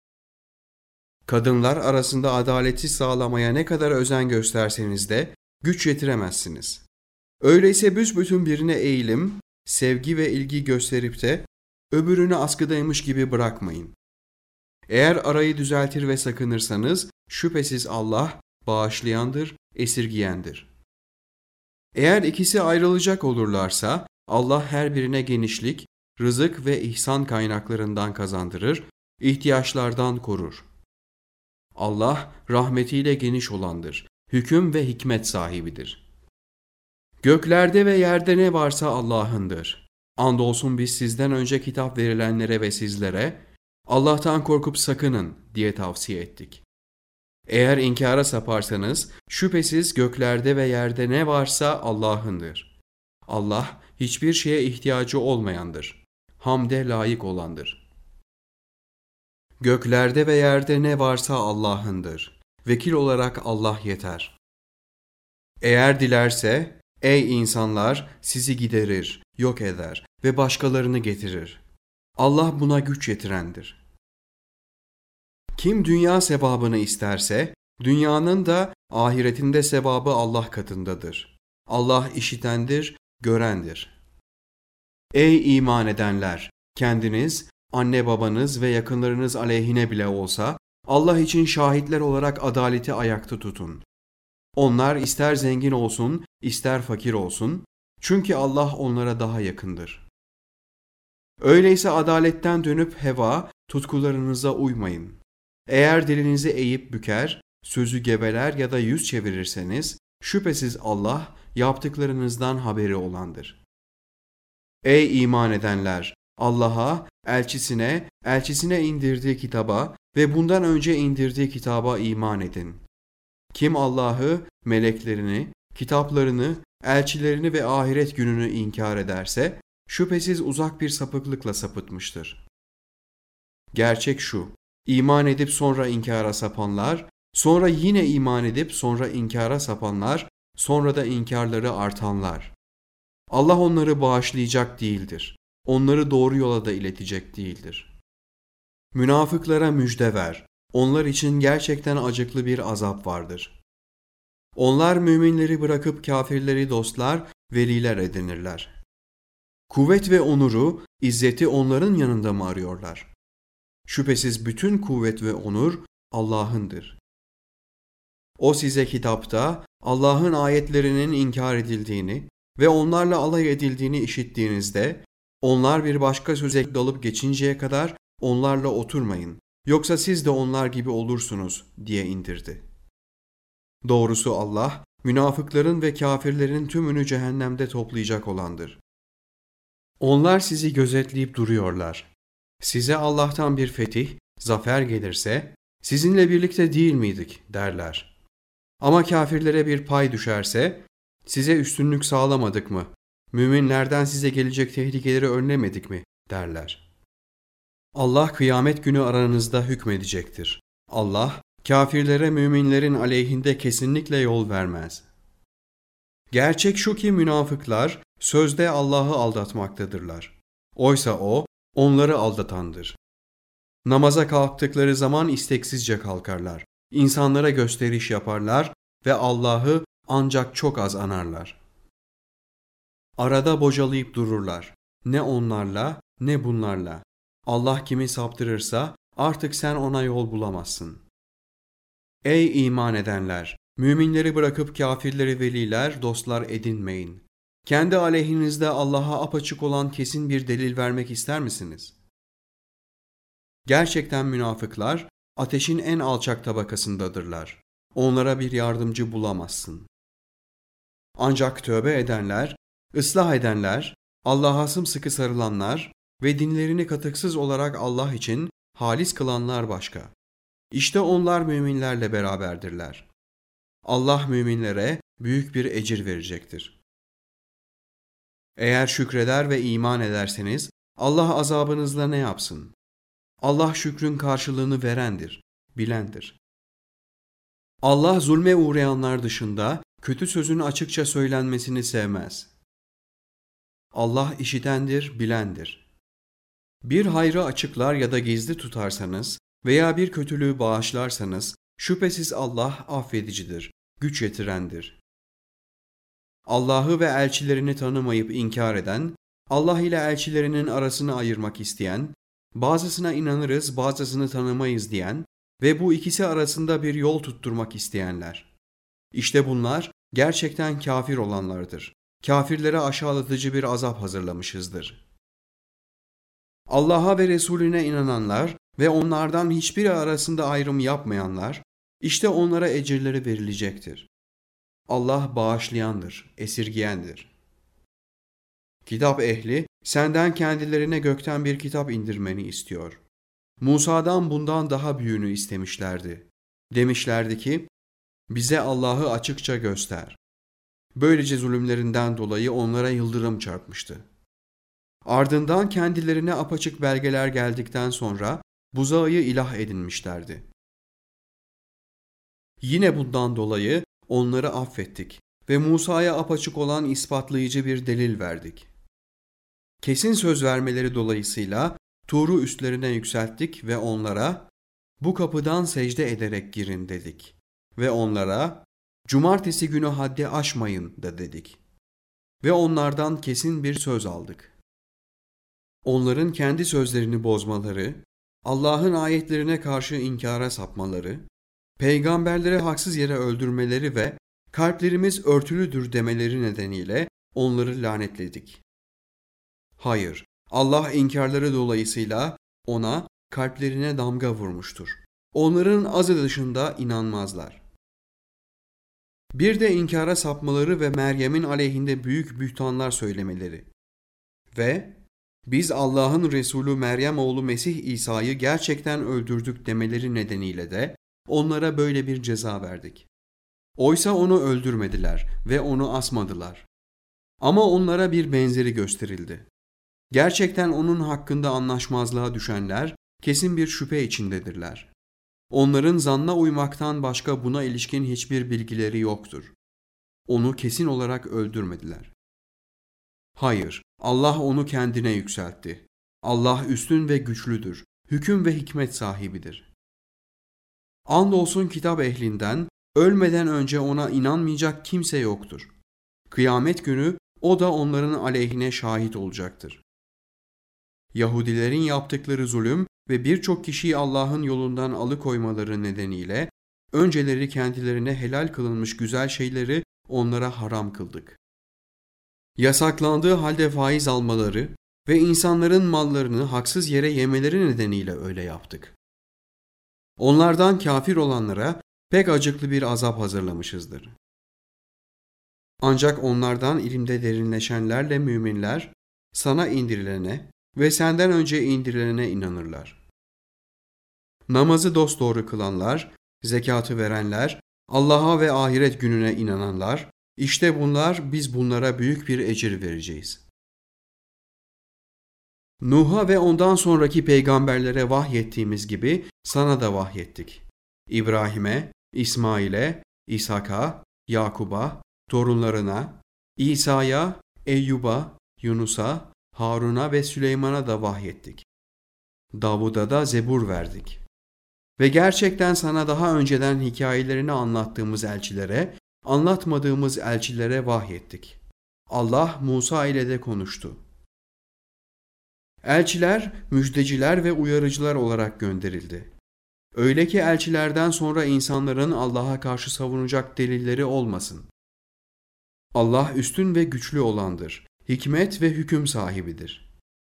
Kadınlar arasında adaleti sağlamaya ne kadar özen gösterseniz de güç yetiremezsiniz. Öyleyse büsbütün birine eğilim, sevgi ve ilgi gösterip de öbürünü askıdaymış gibi bırakmayın. Eğer arayı düzeltir ve sakınırsanız şüphesiz Allah bağışlayandır, esirgiyendir. Eğer ikisi ayrılacak olurlarsa Allah her birine genişlik, rızık ve ihsan kaynaklarından kazandırır, ihtiyaçlardan korur. Allah rahmetiyle geniş olandır, hüküm ve hikmet sahibidir. Göklerde ve yerde ne varsa Allah'ındır. Andolsun biz sizden önce kitap verilenlere ve sizlere, Allah'tan korkup sakının diye tavsiye ettik. Eğer inkara saparsanız, şüphesiz göklerde ve yerde ne varsa Allah'ındır. Allah hiçbir şeye ihtiyacı olmayandır. Hamde layık olandır. Göklerde ve yerde ne varsa Allah'ındır. Vekil olarak Allah yeter. Eğer dilerse, ey insanlar, sizi giderir, yok eder ve başkalarını getirir. Allah buna güç yetirendir. Kim dünya sevabını isterse, dünyanın da ahiretinde sevabı Allah katındadır. Allah işitendir, görendir. Ey iman edenler! Kendiniz, anne babanız ve yakınlarınız aleyhine bile olsa, Allah için şahitler olarak adaleti ayakta tutun. Onlar ister zengin olsun, ister fakir olsun, çünkü Allah onlara daha yakındır. Öyleyse adaletten dönüp heva, tutkularınıza uymayın. Eğer dilinizi eğip büker, sözü geveler ya da yüz çevirirseniz, şüphesiz Allah yaptıklarınızdan haberi olandır. Ey iman edenler! Allah'a, elçisine, elçisine indirdiği kitaba ve bundan önce indirdiği kitaba iman edin. Kim Allah'ı, meleklerini, kitaplarını, elçilerini ve ahiret gününü inkar ederse, şüphesiz uzak bir sapıklıkla sapıtmıştır. Gerçek şu, iman edip sonra inkara sapanlar, sonra yine iman edip sonra inkara sapanlar, sonra da inkarları artanlar. Allah onları bağışlayacak değildir. Onları doğru yola da iletecek değildir. Münafıklara müjde ver. Onlar için gerçekten acıklı bir azap vardır. Onlar müminleri bırakıp kafirleri dostlar veliler edinirler. Kuvvet ve onuru, izzeti onların yanında mı arıyorlar? Şüphesiz bütün kuvvet ve onur Allah'ındır. O size kitapta Allah'ın ayetlerinin inkar edildiğini ve onlarla alay edildiğini işittiğinizde, onlar bir başka söze dalıp geçinceye kadar onlarla oturmayın, yoksa siz de onlar gibi olursunuz diye indirdi. Doğrusu Allah, münafıkların ve kafirlerin tümünü cehennemde toplayacak olandır. Onlar sizi gözetleyip duruyorlar. Size Allah'tan bir fetih, zafer gelirse, sizinle birlikte değil miydik derler. Ama kafirlere bir pay düşerse, size üstünlük sağlamadık mı, müminlerden size gelecek tehlikeleri önlemedik mi derler. Allah kıyamet günü aranızda hükmedecektir. Allah, kafirlere müminlerin aleyhinde kesinlikle yol vermez. Gerçek şu ki münafıklar sözde Allah'ı aldatmaktadırlar. Oysa O, onları aldatandır. Namaza kalktıkları zaman isteksizce kalkarlar. İnsanlara gösteriş yaparlar ve Allah'ı ancak çok az anarlar. Arada bocalayıp dururlar. Ne onlarla ne bunlarla. Allah kimi saptırırsa artık sen ona yol bulamazsın. Ey iman edenler! Müminleri bırakıp kafirleri veliler, dostlar edinmeyin. Kendi aleyhinizde Allah'a apaçık olan kesin bir delil vermek ister misiniz? Gerçekten münafıklar ateşin en alçak tabakasındadırlar. Onlara bir yardımcı bulamazsın. Ancak tövbe edenler, ıslah edenler, Allah'a sımsıkı sarılanlar ve dinlerini katıksız olarak Allah için halis kılanlar başka. İşte onlar müminlerle beraberdirler. Allah müminlere büyük bir ecir verecektir. Eğer şükreder ve iman ederseniz Allah azabınızla ne yapsın? Allah şükrün karşılığını verendir, bilendir. Allah zulme uğrayanlar dışında kötü sözün açıkça söylenmesini sevmez. Allah işitendir, bilendir. Bir hayrı açıklar ya da gizli tutarsanız veya bir kötülüğü bağışlarsanız şüphesiz Allah affedicidir, güç yetirendir. Allah'ı ve elçilerini tanımayıp inkar eden, Allah ile elçilerinin arasını ayırmak isteyen, bazısına inanırız, bazısını tanımayız diyen ve bu ikisi arasında bir yol tutturmak isteyenler. İşte bunlar gerçekten kafir olanlardır. Kafirlere aşağılatıcı bir azap hazırlamışızdır. Allah'a ve Resulüne inananlar ve onlardan hiçbiri arasında ayrım yapmayanlar, işte onlara ecirleri verilecektir. Allah bağışlayandır, esirgiyendir. Kitap ehli, senden kendilerine gökten bir kitap indirmeni istiyor. Musa'dan bundan daha büyüğünü istemişlerdi. Demişlerdi ki, bize Allah'ı açıkça göster. Böylece zulümlerinden dolayı onlara yıldırım çarpmıştı. Ardından kendilerine apaçık belgeler geldikten sonra buzağı ilah edinmişlerdi. Yine bundan dolayı onları affettik ve Musa'ya apaçık olan ispatlayıcı bir delil verdik. Kesin söz vermeleri dolayısıyla Tur'u üstlerine yükselttik ve onlara bu kapıdan secde ederek girin dedik. Ve onlara cumartesi günü haddi aşmayın da dedik. Ve onlardan kesin bir söz aldık. Onların kendi sözlerini bozmaları, Allah'ın ayetlerine karşı inkara sapmaları, peygamberleri haksız yere öldürmeleri ve kalplerimiz örtülüdür demeleri nedeniyle onları lanetledik. Hayır, Allah inkarları dolayısıyla ona kalplerine damga vurmuştur. Onların azı dışında inanmazlar. Bir de inkara sapmaları ve Meryem'in aleyhinde büyük bühtanlar söylemeleri. Ve biz Allah'ın Resulü Meryem oğlu Mesih İsa'yı gerçekten öldürdük demeleri nedeniyle de onlara böyle bir ceza verdik. Oysa onu öldürmediler ve onu asmadılar. Ama onlara bir benzeri gösterildi. Gerçekten onun hakkında anlaşmazlığa düşenler kesin bir şüphe içindedirler. Onların zanna uymaktan başka buna ilişkin hiçbir bilgileri yoktur. Onu kesin olarak öldürmediler. Hayır, Allah onu kendine yükseltti. Allah üstün ve güçlüdür, hüküm ve hikmet sahibidir. Andolsun kitap ehlinden, ölmeden önce ona inanmayacak kimse yoktur. Kıyamet günü o da onların aleyhine şahit olacaktır. Yahudilerin yaptıkları zulüm ve birçok kişiyi Allah'ın yolundan alıkoymaları nedeniyle önceleri kendilerine helal kılınmış güzel şeyleri onlara haram kıldık. Yasaklandığı halde faiz almaları ve insanların mallarını haksız yere yemeleri nedeniyle öyle yaptık. Onlardan kafir olanlara pek acıklı bir azap hazırlamışızdır. Ancak onlardan ilimde derinleşenlerle müminler sana indirilene ve senden önce indirilene inanırlar. Namazı dosdoğru kılanlar, zekatı verenler, Allah'a ve ahiret gününe inananlar, işte bunlar, biz bunlara büyük bir ecir vereceğiz. Nuh'a ve ondan sonraki peygamberlere vahyettiğimiz gibi sana da vahyettik. İbrahim'e, İsmail'e, İshak'a, Yakub'a, torunlarına, İsa'ya, Eyyub'a, Yunus'a, Harun'a ve Süleyman'a da vahyettik. Davud'a da zebur verdik. Ve gerçekten sana daha önceden hikayelerini anlattığımız elçilere, anlatmadığımız elçilere vahyettik. Allah Musa ile de konuştu. Elçiler, müjdeciler ve uyarıcılar olarak gönderildi. Öyle ki elçilerden sonra insanların Allah'a karşı savunacak delilleri olmasın. Allah üstün ve güçlü olandır, hikmet ve hüküm sahibidir.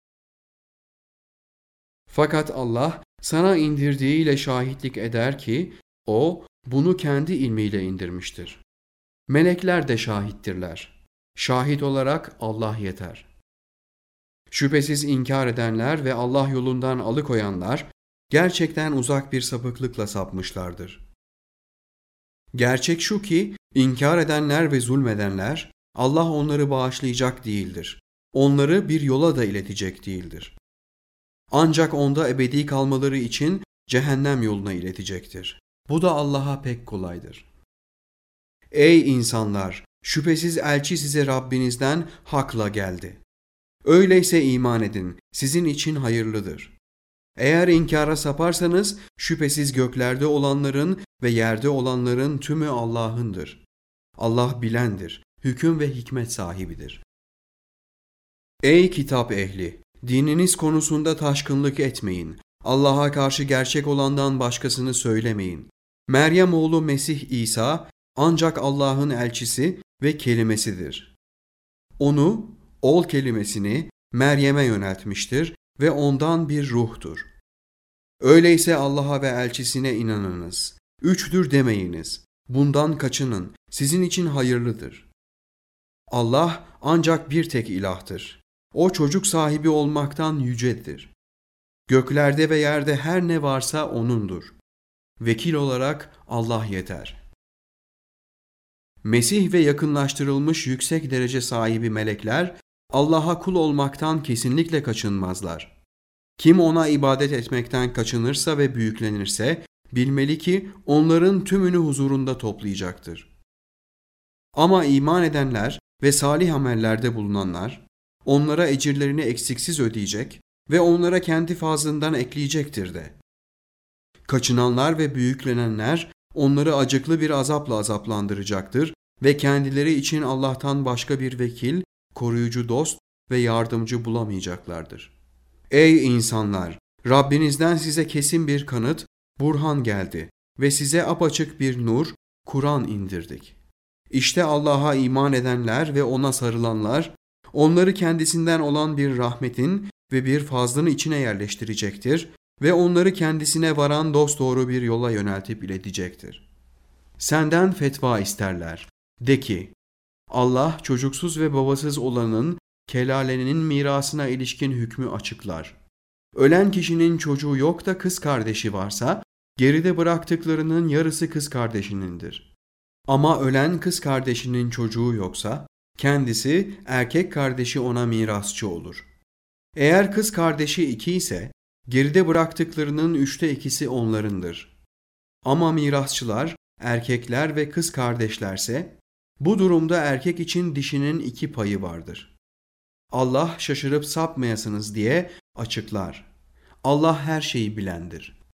Fakat Allah sana indirdiğiyle şahitlik eder ki, O bunu kendi ilmiyle indirmiştir. Melekler de şahittirler. Şahit olarak Allah yeter. Şüphesiz inkar edenler ve Allah yolundan alıkoyanlar, gerçekten uzak bir sapıklıkla sapmışlardır. Gerçek şu ki, inkar edenler ve zulmedenler, Allah onları bağışlayacak değildir. Onları bir yola da iletecek değildir. Ancak onda ebedi kalmaları için cehennem yoluna iletecektir. Bu da Allah'a pek kolaydır. Ey insanlar! Şüphesiz elçi size Rabbinizden hakla geldi. Öyleyse iman edin, sizin için hayırlıdır. Eğer inkara saparsanız, şüphesiz göklerde olanların ve yerde olanların tümü Allah'ındır. Allah bilendir, hüküm ve hikmet sahibidir. Ey kitap ehli! Dininiz konusunda taşkınlık etmeyin. Allah'a karşı gerçek olandan başkasını söylemeyin. Meryem oğlu Mesih İsa ancak Allah'ın elçisi ve kelimesidir. Onu, ol kelimesini Meryem'e yöneltmiştir ve ondan bir ruhtur. Öyleyse Allah'a ve elçisine inanınız. Üçtür demeyiniz. Bundan kaçının. Sizin için hayırlıdır. Allah ancak bir tek ilahtır. O çocuk sahibi olmaktan yücedir. Göklerde ve yerde her ne varsa O'nundur. Vekil olarak Allah yeter. Mesih ve yakınlaştırılmış yüksek derece sahibi melekler, Allah'a kul olmaktan kesinlikle kaçınmazlar. Kim ona ibadet etmekten kaçınırsa ve büyüklenirse, bilmeli ki onların tümünü huzurunda toplayacaktır. Ama iman edenler ve salih amellerde bulunanlar, onlara ecirlerini eksiksiz ödeyecek ve onlara kendi fazlından ekleyecektir de. Kaçınanlar ve büyüklenenler onları acıklı bir azapla azaplandıracaktır ve kendileri için Allah'tan başka bir vekil, koruyucu dost ve yardımcı bulamayacaklardır. Ey insanlar! Rabbinizden size kesin bir kanıt, burhan geldi ve size apaçık bir nur, Kur'an indirdik. İşte Allah'a iman edenler ve O'na sarılanlar, onları kendisinden olan bir rahmetin ve bir fazlın içine yerleştirecektir ve onları kendisine varan dosdoğru bir yola yöneltip iletecektir. Senden fetva isterler. De ki, Allah çocuksuz ve babasız olanın kelalenin mirasına ilişkin hükmü açıklar. Ölen kişinin çocuğu yok da kız kardeşi varsa, geride bıraktıklarının yarısı kız kardeşinindir. Ama ölen kız kardeşinin çocuğu yoksa, kendisi erkek kardeşi ona mirasçı olur. Eğer kız kardeşi iki ise, geride bıraktıklarının üçte ikisi onlarındır. Ama mirasçılar, erkekler ve kız kardeşlerse, bu durumda erkek için dişinin iki payı vardır. Allah şaşırıp sapmayasınız diye açıklar. Allah her şeyi bilendir.